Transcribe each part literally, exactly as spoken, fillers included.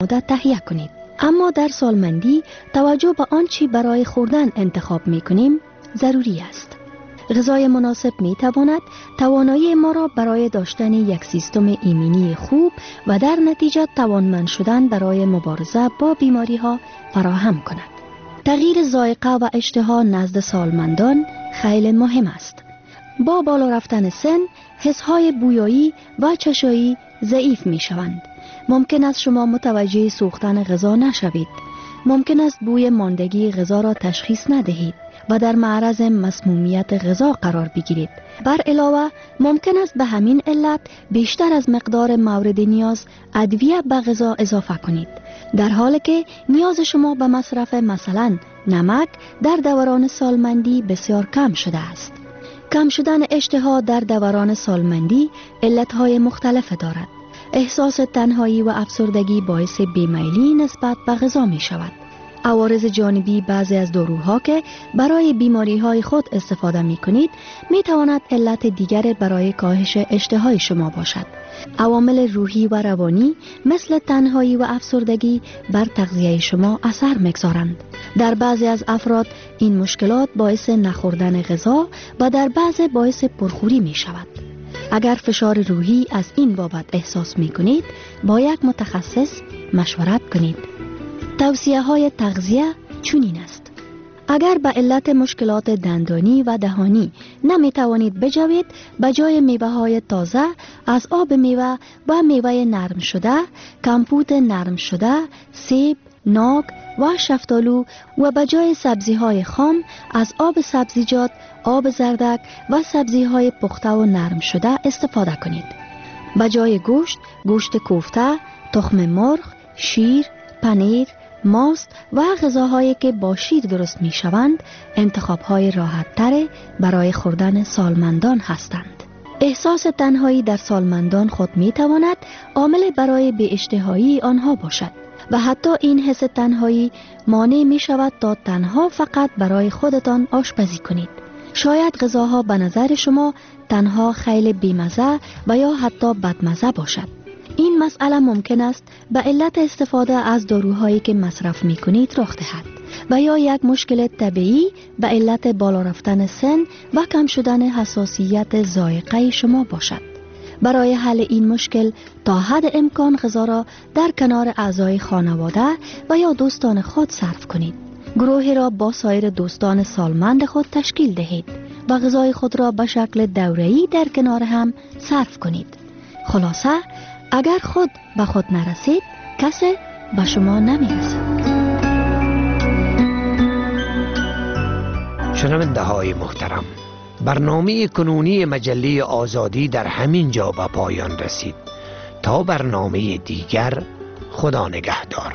مدت تهیه کنید. اما در سالمندی توجه به آنچه برای خوردن انتخاب می کنیم ضروری است. غذای مناسب می تواند توانایی ما را برای داشتن یک سیستم ایمنی خوب و در نتیجه توانمند شدن برای مبارزه با بیماری ها فراهم کند. تغییر ذائقه و اشتها نزد سالمندان خیلی مهم است. با بالا رفتن سن، حسهای بویایی و چشایی ضعیف می شوند. ممکن است شما متوجه سوختن غذا نشوید. ممکن است بوی ماندگی غذا را تشخیص ندهید و در معرض مسمومیت غذا قرار بگیرید. بر علاوه ممکن است به همین علت بیشتر از مقدار مورد نیاز ادویه به غذا اضافه کنید، در حالی که نیاز شما به مصرف مثلا نمک در دوران سالمندی بسیار کم شده است. کم شدن اشتها در دوران سالمندی علتهای مختلف دارد. احساس تنهایی و افسردگی باعث بیمیلی نسبت به غذا می شود. عوارض جانبی بعضی از داروها که برای بیماری های خود استفاده می کنید می تواند علت دیگر برای کاهش اشتهای شما باشد. عوامل روحی و روانی مثل تنهایی و افسردگی بر تغذیه شما اثر می‌گذارند. در بعضی از افراد این مشکلات باعث نخوردن غذا و در بعضی باعث پرخوری می شود. اگر فشار روحی از این بابت احساس می کنید، با یک متخصص مشورت کنید. توصیه های تغذیه چنین است: اگر به علت مشکلات دندانی و دهانی نمی توانید بجوید، به جای میوه های تازه از آب میوه و میوه نرم شده، کمپوت نرم شده، سیب، ناک و شفتالو و به جای سبزی های خام از آب سبزیجات، آب زردک و سبزی های پخته و نرم شده استفاده کنید. به جای گوشت، گوشت کوفته، تخم مرغ، شیر، پنیر، ماست و غذاهایی که با شیر درست می شوند انتخاب‌های راحت‌تر برای خوردن سالمندان هستند. احساس تنهایی در سالمندان خود می تواند عامل برای بی اشتهایی آنها باشد و حتی این حس تنهایی مانع می شود تا تنها فقط برای خودتان آشپزی کنید. شاید غذاها به نظر شما تنها خیلی بیمزه و یا حتی بدمزه باشد. این مسئله ممکن است به علت استفاده از داروهایی که مصرف می کنید رخ دهد و یا یک مشکل طبیعی به علت بالا رفتن سن و کم شدن حساسیت ذائقه شما باشد. برای حل این مشکل تا حد امکان غذا را در کنار اعضای خانواده و یا دوستان خود صرف کنید. گروهی را با سایر دوستان سالمند خود تشکیل دهید و غذای خود را به شکل دوره‌ای در کنار هم صرف کنید. خلاصه اگر خود به خود نرسید، کسی به شما نمیرسد. شنونده های محترم، برنامه کنونی مجله آزادی در همین جا به پایان رسید. تا برنامه دیگر، خدا نگهدار.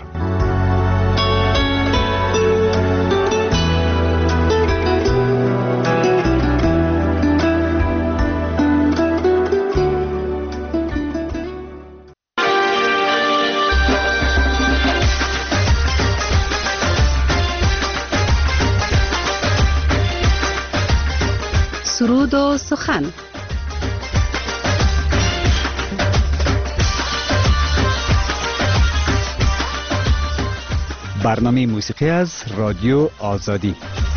سرود و سخن. برنامه موسیقی از رادیو آزادی.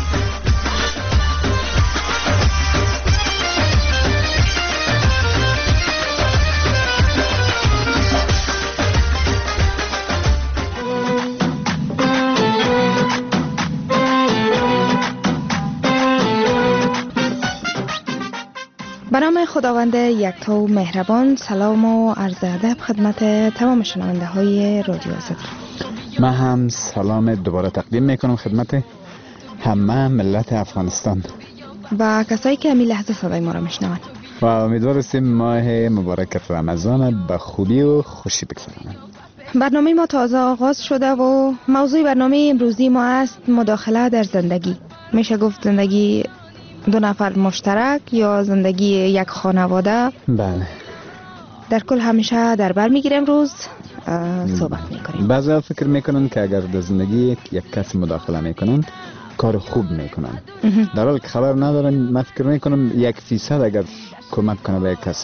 به نام خداوند یکتا و مهربان، سلام و عرض ادب خدمت تمام شنونده های رادیو آزادی. من هم سلام دوباره تقدیم میکنم خدمت همه ملت افغانستان و کسایی که همین لحظه صدای ما را میشنوند و امیدوار هستیم ماه مبارک رمضان به خوبی و خوشی بگذرانند. برنامه ما تازه آغاز شده و موضوع برنامه امروزی ما است مداخله در زندگی. میشه گفت زندگی دو نفر مشترک یا زندگی یک خانواده. بله. در کل همیشه در بر میگیریم امروز صحبت میکنیم. بعضی فکر میکنن که اگر در زندگی یک کسی مداخله میکنن کار خوب میکنن، در حالی که خبر ندارن. من فکر میکنم یک فیصد اگر کمک کنه به یک کسی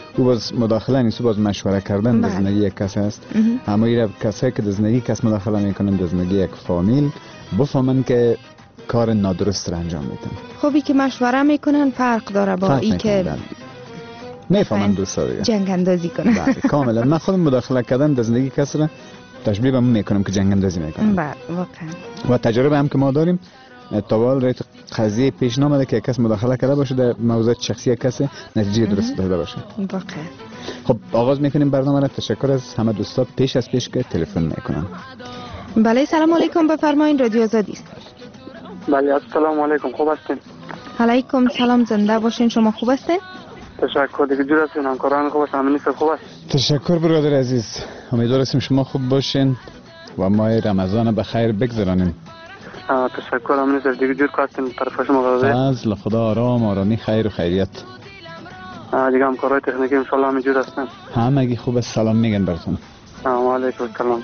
او باز مداخله نیست، باز مشوره کردن در بله. زندگی یک کس است. اما ایره کسایی که در زندگی کس مداخله میکنن در زندگی یک فامیل بفهمن که کار نادرست را انجام میدن. خوبی که مشوره میکنن فرق داره با ای که میفهمن دوستا دیگه جنگ اندازی کنن. بله کاملا. من خودم مداخله کردن در زندگی کس را تشبیه به میکنم که جنگ اندازی میکنم. بله واقعا. و تجربه هم که ما داریم تا به حال قضیه پیش نامده که کس مداخله کرده باشه در موضوع شخصی کسی نتیجه درست داده باشه. واقعا. خب آغاز میکنیم برنامه را. تشکر از همه دوستا پیش از پیش که تلفن میکنن. بله سلام علیکم، بفرمایید رادیو آزادی است. بله السلام علیکم، خوب هستین؟ علیکم سلام، زنده باشین. شما خوب هستین؟ تشکر دیگه. جور هستین؟ همکاران خوب هستن؟ همین خوب است؟ تشکر برادر عزیز، امیدوار هستیم شما خوب باشین و ماه رمضان به خیر بگذرانیم. تشکر. همین دیگه جور هستین؟ طرف شما قضیه فضل خدا، آرام آرامی، خیر و خیریت. دیگه همکارای تکنیکی ان شاء الله همین جور هستن؟ همگی خوب است. سلام میگن براتون. و علیکم السلام.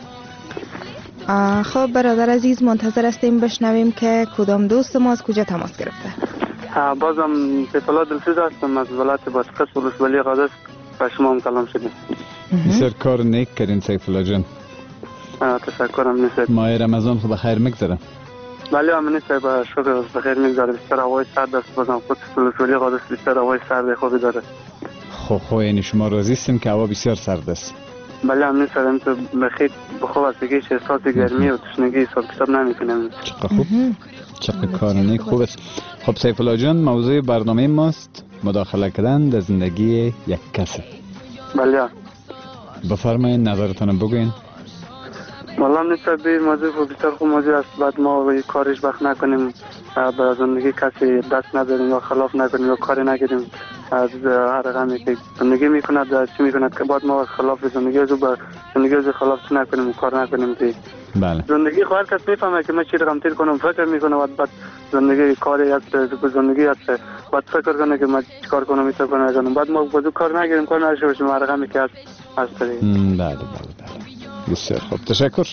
خب برادر عزیز منتظر هستیم بشنویم که کدام دوست ما از کجا تماس گرفته. بازم سیفالله دلسوز هستم از ولایت باسکس ولسوالی قادس. با شما هم کلام شدیم. بسیار کار نیک کردین سیفالله جان. تشکر. همین سیف ماه رمضان خود بخیر میگذره. بله همین سیف با شکر بخیر میگذره. بسیار هوای سرد است. بازم خود ولسوالی قادس بسیار هوای سرد خوبی داره. خب خب یعنی شما راضی هستین که هوا بسیار سرد است؟ بله همین سرم تو بخیر بخوب است که احساس گرمی و تشنگی حساب کتاب نمیکنم. چقدر خوب، چقدر کار نیک خوب است. خب سیفالله جان موضوع برنامه ماست مداخله کردن در زندگی یک کس. بله بفرمایید نظرتون بگوین. والله من به موضوع بسیار خوب موضوع است. بعد ما به کارش وقت نکنیم، به زندگی کسی دست نداریم یا خلاف نکنیم یا کاری نگیریم از هر رقمی که زندگی میکند چی میکند که بعد ما خلاف زندگی از با زندگی از خلاف چی نکنیم کار نکنیم که بله زندگی خواهر کس میفهمه که من چی رقم تیر کنم فکر میکنه و بعد زندگی کاری است زندگی است بعد فکر کنه که من چیکار کنم میتونم کنم بعد ما بازو کار نگیریم کار نشه باشیم هر رقمی که هست هست. بله بله بله بسیار خوب تشکر.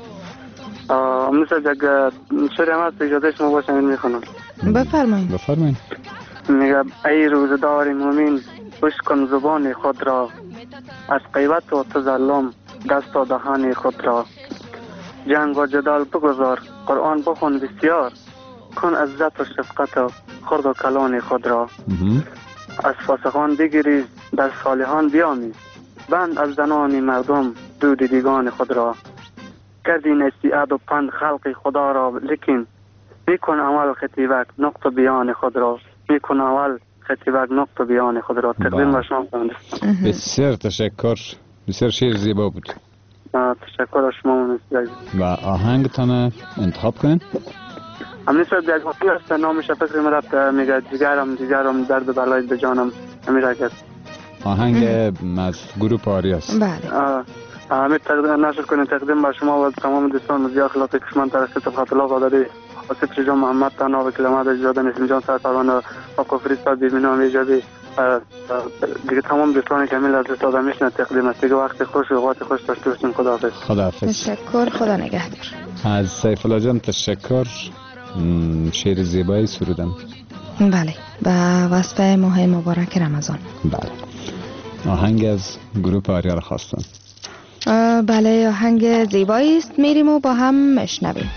مثل یک شعر هم هست اجازه شما باشم این میخونم. بفرمایید. بفرمایید. میگه ای روزدار مومن بشکن زبان خود را از غیبت و تظلم دست و دهان خود را جنگ و جدال بگذار قرآن بخون بسیار کن عزت و شفقت و خرد و کلان خود را از فاسقان بگریز در صالحان بیامیز بند از زنان مردم دود دیگان خود را کردی نصیحت و پند خلق خدا را لیکن میکن اول خطیبک نقط بیان خود را میکن اول خطیبک نقط بیان خود را. تقدیم به شما کنم. بسیار تشکر. بسیار شعر زیبا بود. تشکر از شما. و آهنگتان انتخاب کنین. همین شد یک وقتی است نامش فکر مرد میگه جگرم جگرم درد بلای به جانم همین رکت. آهنگ از گروه آریاس. بله. همین تقدیم نشر کنین. تقدیم به شما و تمام دوستان مزید اخلاق کشمن ترسیت خط الله قادری واسه جان محمد تنها و کلمات اجازه نسیم جان سر پروانه و کفریستا بیمینو هم ایجابی دیگه تمام دوستانی که میل از دوستان میشنه تقدیم است. دیگه وقت خوش و اوقات خوش داشته باشین. خداحافظ. خداحافظ. تشکر. خدا نگهدار. از سیفالله جان تشکر. شعر زیبایی سرودم. بله به وصف ماه مبارک رمضان. بله آهنگ از گروه آریا را خواستم. بله آهنگ زیبایی است. میریم و با هم میشنویم.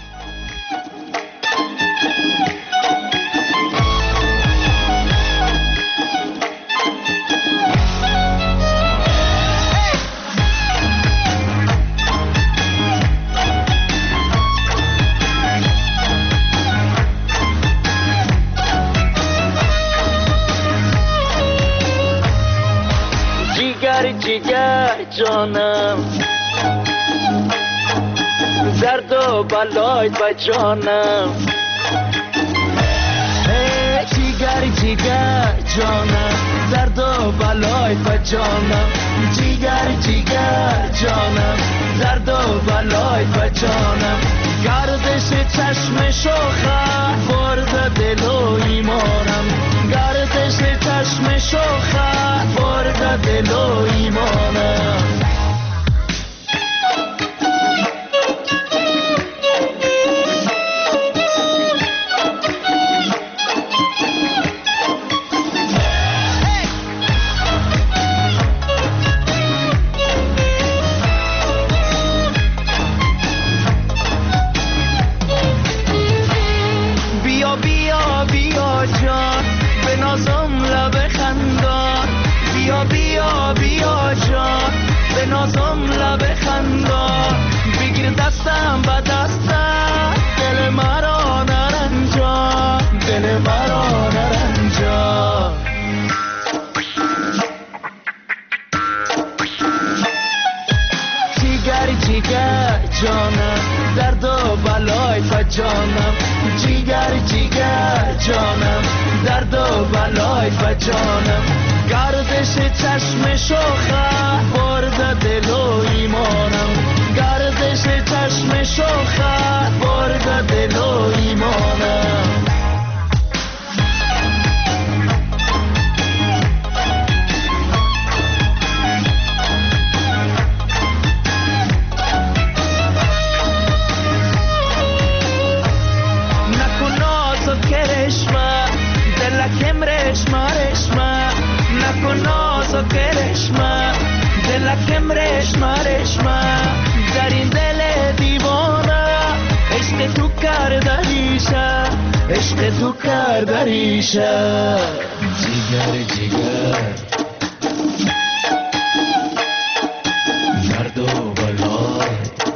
جگر جانم درد و بلای با جانم جگر جگر جانم درد و بلای با جانم جگر جگر جانم درد و بلای با جانم گردش چشم شوخه برد دل و ایمانم گردش چشم شوخه برد دل و ایمانم جانم درد و بلای فجانم جیگر جیگر جانم درد و بلای فجانم گردش چشم شوخه برد دل و ایمانم گردش چشم شوخه برد دل و ایمانم دلکم رشمه رشمه نکن ناز و کرشمه دلکم رشمه رشمه در این دل دیوانه عشق تو کرده ریشه عشق تو کرده ریشه جیگر جیگر درد و بلای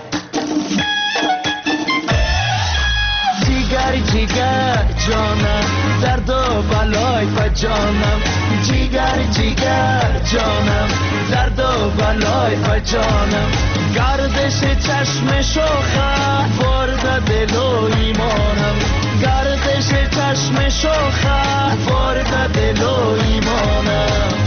جیگر جیگر جانم درد و بلای فجانم جیگر جیگر جانم درد و بلای فجانم گردش چشم شوخه برد دل و ایمانم گردش چشم شوخه برد دل و ایمانم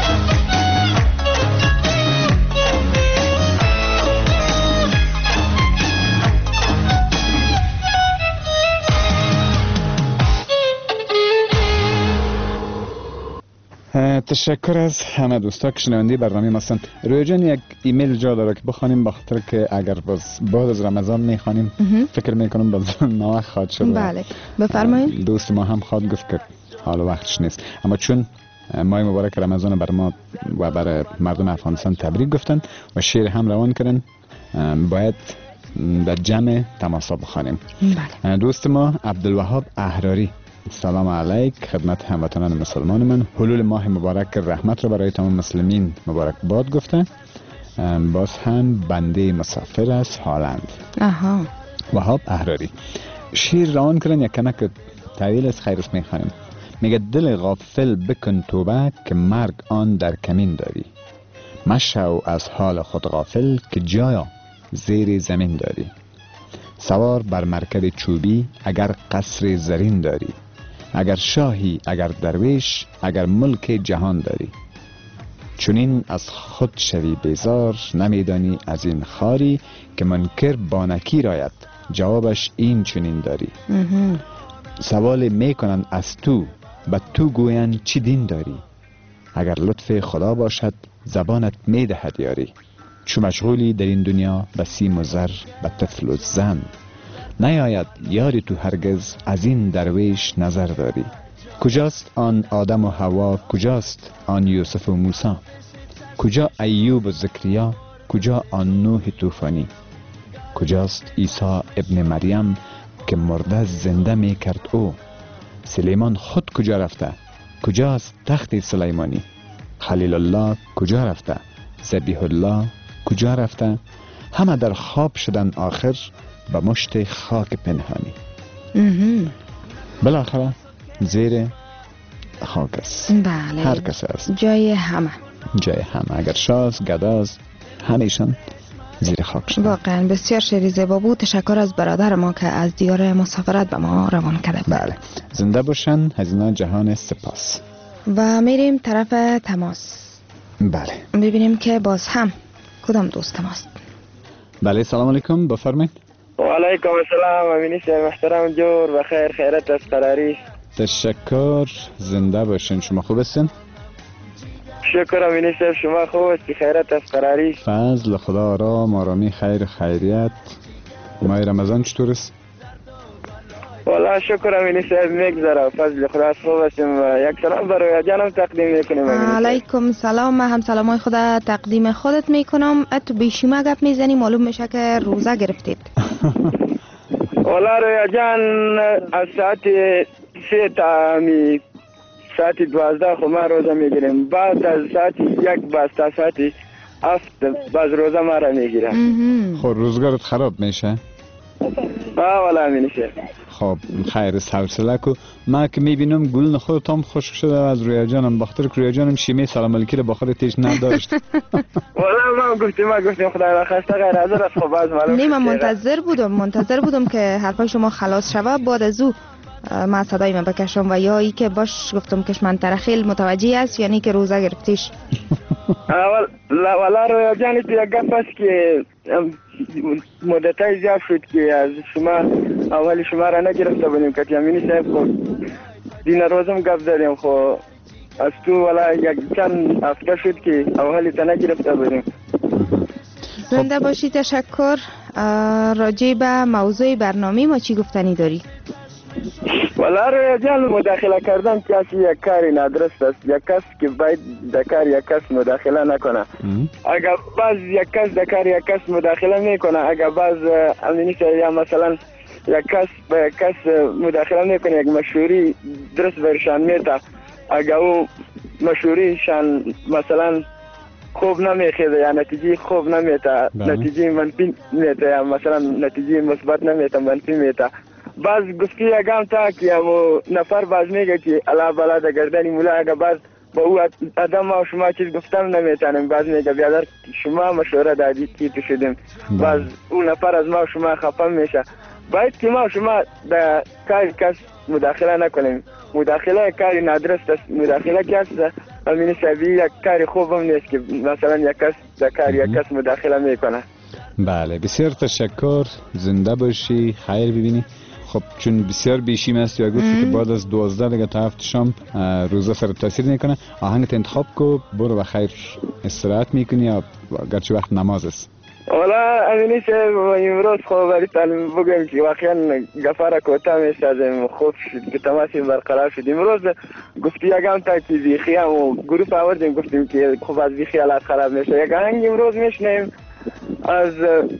تشکر از همه دوستا که شنونده برنامه ما هستند. رویا جان یک ایمیل جا داره که بخوانیم بخاطر که اگر باز بعد از رمضان میخوانیم فکر میکنم باز نوخ خواد شد. بله بفرمایید. دوست ما هم خواد گفت که حالا وقتش نیست، اما چون ماه مبارک رمضان بر ما و بر مردم افغانستان تبریک گفتن و شعر هم روان کردن، باید در جمع تماسا بخوانیم. بله. دوست ما عبدالوهاب احراری، سلام علیک خدمت هموطنان مسلمان من، حلول ماه مبارک رحمت رو برای تمام مسلمین مبارک باد گفته. باز هم بنده مسافر از هالند. آها. وهاب احراری شیر روان کردن یک کنک طویل از خیرش میخوانیم. میگه دل غافل بکن توبه که مرگ آن در کمین داری، مشو از حال خود غافل که جایا زیر زمین داری، سوار بر مرکب چوبی اگر قصر زرین داری، اگر شاهی اگر درویش اگر ملک جهان داری، چونین از خود شوی بیزار نمیدانی از این خاری که منکر با نکیر آید جوابش این چونین داری. سوال میکنن از تو به تو گوین چی دین داری، اگر لطف خدا باشد زبانت میدهد یاری، چو مشغولی در این دنیا به سیم و زر به طفل و زن، نیاید یاری تو هرگز از این درویش نظر داری. کجاست آن آدم و حوا، کجاست آن یوسف و موسی، کجا ایوب و زکریا، کجا آن نوح طوفانی، کجاست عیسی ابن مریم که مرده زنده می کرد او، سلیمان خود کجا رفته، کجاست تخت سلیمانی، خلیل الله کجا رفته، ذبیح الله کجا رفته، همه در خواب شدن آخر به مشت خاک پنهانی. بالاخره زیر خاک است. بله. هر کس است. جای همه. جای همه، اگر شاز گداز همیشان زیر خاک شدن. واقعا بسیار شعری زیبا بود. تشکر از برادر ما که از دیار مسافرت به ما روان کرده. بله. زنده باشن. هزینه جهان سپاس. و میریم طرف تماس. بله. ببینیم که باز هم کدام دوست تماس. بله سلام علیکم بفرمایید. و علیکم السلام امینی شه محترم جور و خیر خیرت از قراری. تشکر. زنده باشین. شما خوب هستین؟ شکر امینی شه شما خوب هستی خیرت از قراری. فضل خدا آرام آرامی خیر خیریت. ماه رمضان چطور است؟ والا شکر امینی شه میگذره فضل خدا از خوب هستیم و یک سلام برای جانم تقدیم میکنیم. علیکم سلام. من هم سلامای خود تقدیم خودت میکنم. تو بیشیمه گپ میزنی معلوم میشه که روزه گرفتید. والا رویا جان از ساعت سه تا می ساعت دوازده خو ما روزه میگیریم، بعد از ساعت یک باز تا ساعت هفت باز روزه ما را میگیرم. خب روزگارت خراب میشه؟ آه والا میشه. خب خیر حوصله کو. ما که میبینم گل خودت هم خشک شده از رویا جانم، بخاطر که رویا جانم شیمه سلام علیکی رو بخاطر تیش نداشت. والا من گفتیم ما گفتیم خدای نخواسته غیر حاضر است. خب باز معلوم نه شد من که- منتظر بودم منتظر بودم که حرفای شما خلاص شود، بعد از او اه، من صدای من بکشم و یا ای که باش گفتم کشمن ترخیل متوجه است یعنی که روزه گرفتیش. اول لا ولا رویا جانی تو یک گپ است که ام، مدتای زیاد شد که از شما اولی شما را نگرفته بودیم که تیامینی صاحب خود دین روزم گپ زدیم. خب از تو ولا یک چند هفته شد که اولی تا نگرفته بودیم. زنده باشی. تشکر. اه، راجع به موضوع برنامه ما چی گفتنی داری؟ ولا رویا جان مداخله کردن کسی یک کاری نادرست است. یک کس که باید در کار یک کس مداخله نکنه. اگر باز یک کس در کار یک کس مداخله میکنه، اگر باز امینی یا مثلا یک کس به کس مداخله میکنه یک مشهوری درست برشان میته، اگر او مشهوریشان مثلا خوب نمیخیزه یا نتیجه خوب نمیته، نتیجه منفی میته یا مثلا نتیجه مثبت نمیته منفی میته، باز گفتی یکم تا که همو نفر باز میگه که علا بلا در گردنی مولا، اگر باز با او آدم و شما چیز گفتم نمیتونیم، باز میگه بیادر شما مشوره دادی که تو شدیم، باز اون نفر از ما و شما خفه میشه. باید که ما و شما در کار کس مداخله نکنیم. مداخله کاری نادرست است. مداخله کس امین صاحبی یک کاری خوب هم نیست که مثلا یک کس در کار یک کس مداخله میکنه. بله بسیار تشکر. زنده باشی، خیر ببینی. خب چون بسیار بیشیم است یا گفتی که بعد از دوازده دیگه تا هفت شام روزه سر تاثیر نکنه، آهنگت انتخاب کو، برو و خیر استراحت میکنی یا گرچه وقت نماز است؟ والا امینی صاحب امروز خوب ولی تعلیم بگم که واقعا گفاره کوتا میشدیم، خوب شد که تماسی برقرار شد. امروز گفتی یکم تا که بیخی هم و گروپ آوردیم گفتیم که خوب از بیخی حالات خراب میشه. یک آهنگ امروز میشنیم از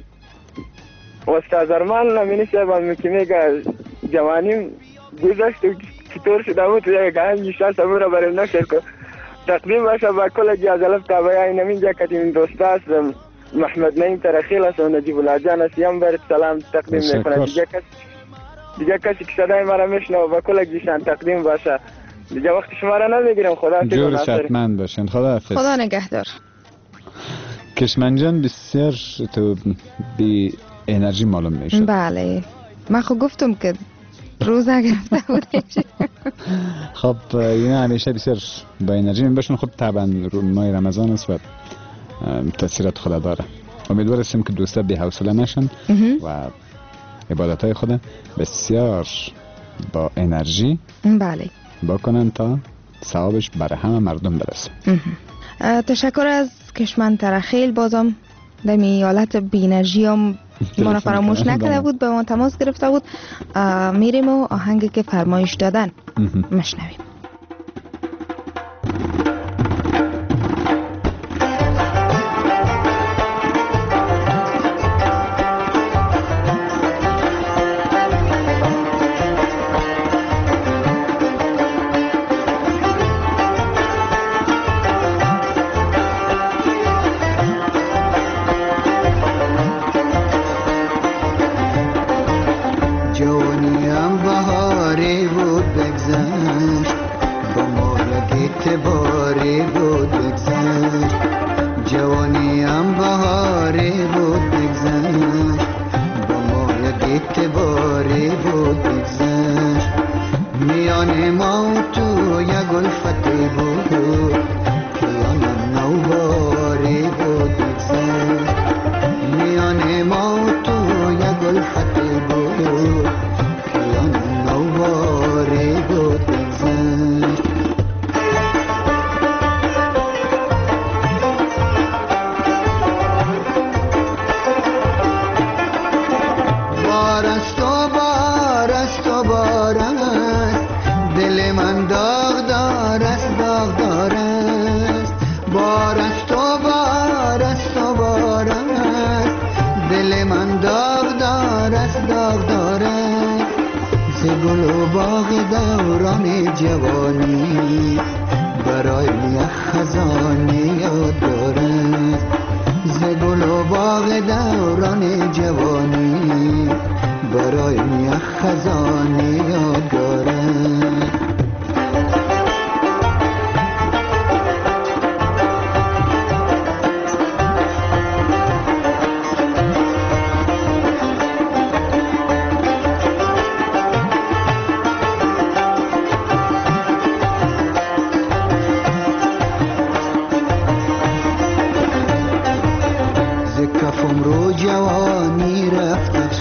استاد ارمان امینی صاحب هم که میگه جوانیم گذشت و چطور شده بود، یک آهنگ شانس همون را بریم نشد که تقدیم باشه با کل جازلف تابعی نمین جا کتیم دوست است محمد نعیم ترخیل است و نجیب الله جان است. یم برد سلام تقدیم میکنه. دیگه کسی دیگه کسی که صدای مرا میشنه و با کل جیشان تقدیم باشه. دیگه وقت شما را نمیگیرم. خدا جور شتمند باشین. خدا حافظ. خدا نگهدار. کشمن جان بسیار تو بی انرژی معلوم میشه. بله من خود گفتم که روزه گرفته بودش. خب یعنی همیشه بسیار با انرژی میباشن. خود طبعا ماه رمضان است و تاثیرات خدا داره. امیدوار هستیم که دوستا بی حوصله نشن و عبادت های خود بسیار با انرژی بله بکنن تا ثوابش برای همه مردم برسه. تشکر از کشمن ترخیل. بازم دمی حالت بی انرژی هم ما فراموش نکرده بود، به ما تماس گرفته بود. میریم و آهنگی که فرمایش دادن مشنویم.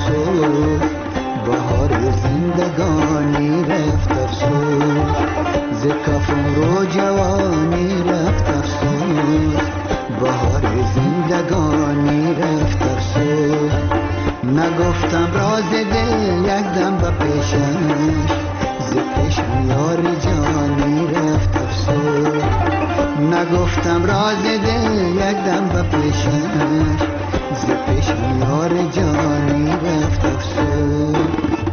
افسوس، بهار زندگانی رفت افسوس، ز کفم رو جوانی رفت افسوس، بهار زندگانی رفت افسوس. نگفتم راز دل یک دم به پیشش، ز پیشم یار جانی رفت افسوس. نگفتم راز دل یک دم به پیشش، ز پیشم یار جانی رفت افسوس.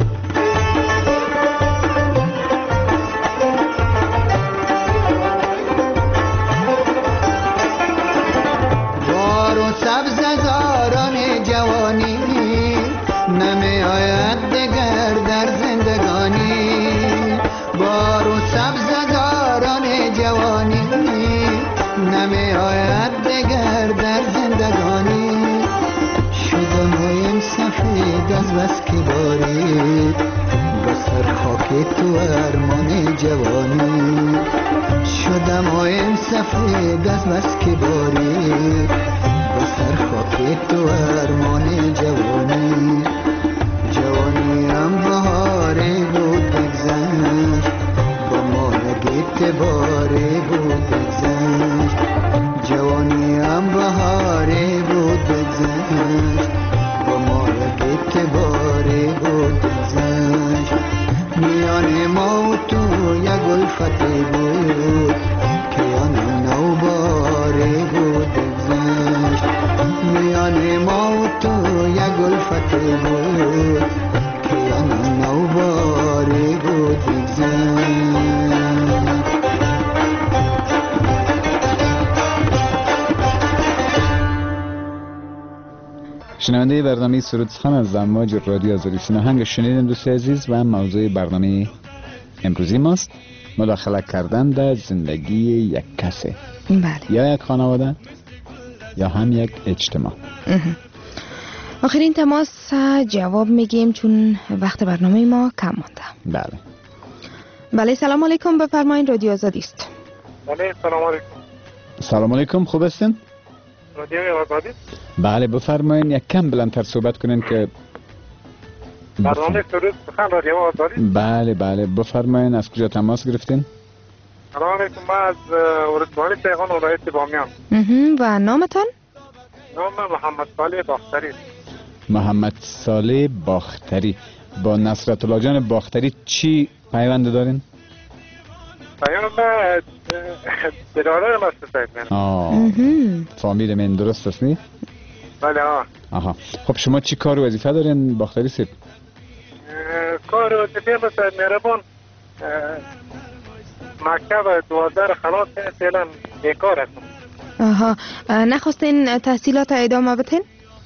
بار و سبز زاران جوانی نمی آید دگر در زندگانی، بار و سبز زاران جوانی نمی آید دگر در زندگانی. شدم آیم سفید از بس که باری، بسر خاک تو ارمان جوانی. شدم آیم سفید از بس که باری، بسر خاک تو ارمان جوانی. جوانی هم بهاری بود بگذشت، با ما نگیت باری بود بگذشت. جوانی هم بهاری بود بگذشت، با ما نگیت باری بود بگذشت. میان ما و تو یک الفتی بود که آن نو باری بود بگذشت. میان ما و تو یک الفتی بود که آن نو باری بود بگذشت. شنونده برنامه سرود سخن از امواج رادیو آزادی سیناهنگ شنیدیم دوست عزیز، و موضوع برنامه امروزی ماست مداخله کردن در زندگی یک کسی، بله، یا یک خانواده یا هم یک اجتماع. آخرین تماس جواب میگیم چون وقت برنامه ما کم مونده. بله بله، سلام علیکم، بفرمایید، رادیو آزادی است. بله، سلام علیکم. سلام علیکم، خوب هستین؟ رادیو آزادی. بله بفرمایید، یک کم بلندتر صحبت کنین که برنامه سرود سخن رادیو آزادی. بله بله بفرمایید، از کجا تماس گرفتین؟ سلام علیکم، من از ولسوالی سیغان ولایت بامیان. و نامتان؟ نام محمد صالح باختری. محمد صالح باختری. با نصرت الله جان باختری چی پیوند دارین؟ پیوند برادر مستسید من. آه فامیل من درست است نی؟ بله آه. آها. خب شما چی کار و وظیفه دارین باختری سید؟ کار و وظیفه بسید مهربان مکتب دوازده خلاص فعلا بیکار هستم. آها، نخواستین تحصیلات ادامه بدین؟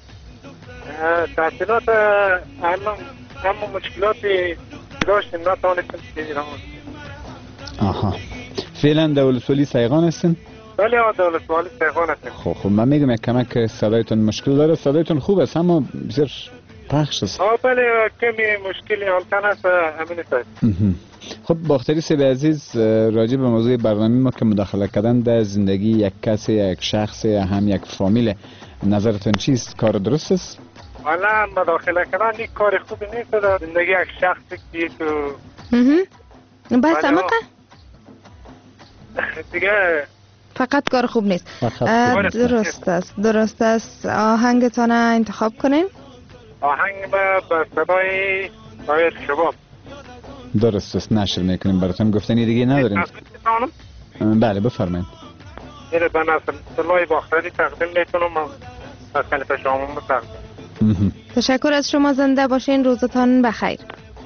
تحصیلات اما مشکلاتی داشتیم نتوانستیم ادامه. آها، فعلا در ولسوالی سیغان هستین؟ بله آه، در ولسوالی سیغان هستیم. خب خب من میگم یک کمک صدایتون مشکل داره، صدایتون خوب است اما بسیار پخش است. آه بله، کمی مشکلی حالتن است همین است. خب باختری صاحب عزیز، راجع به موضوع برنامه ما که مداخله کردن در زندگی یک کسی، یک شخص یا هم یک فامیل، نظرتون چیست؟ کار درست است؟ والا مداخله کردن یک کار خوبی نیست در زندگی یک شخصی که تو بس امقه؟ دیگه فقط کار خوب نیست. درست است، درست است. آهنگتان انتخاب کنین؟ آهنگ با صدای شاعر شباب. درست است، نشر میکنیم براتون، گفتنی دیگه نداریم. بله بفرمایید. این به نصرت الله باختری تقدیم میکنم از خلیفه شامون تقدیم. تشکر از شما، زنده باشین، روزتان بخیر.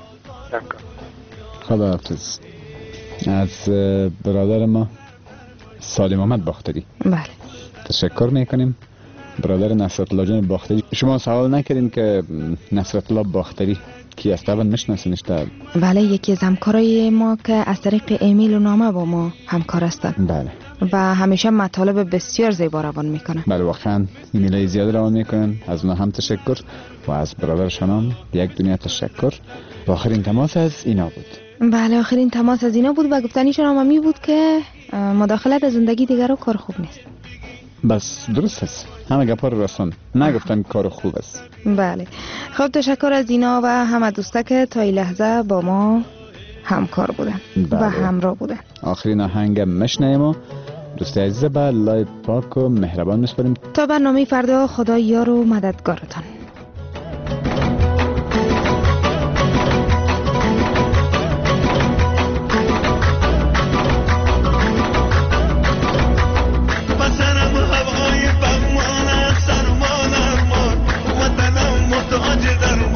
خدا حافظ. از برادر ما سالم محمد باختری بله تشکر میکنیم. برادر نصرت الله جان باختری، شما سوال نکردین که نصرت الله باختری کی است؟ طبعا میشناسینش. بله، یکی از همکارای ما که از طریق ایمیل و نامه با ما همکار هستند. بله، و همیشه مطالب بسیار زیبا روان میکنن. بله واقعا ایمیلای زیاد روان میکنن، از اونها هم تشکر و از برادرشان هم یک دنیا تشکر. و آخرین تماس از اینا بود. بله، آخرین تماس از اینا بود و گفتنیشون هم می بود که مداخلت زندگی دیگر رو کار خوب نیست. بس درست است، همه گپا رو رسان نگفتن کار خوب است. بله خب تشکر از اینا و همه دوستا که تا این لحظه با ما همکار بودن بله. و همراه بودن. آخرین آهنگ مشنیم و دوست عزیز به لای پاک و مهربان میسپاریم تا برنامه فردا. خدا یار و مددگارتان. در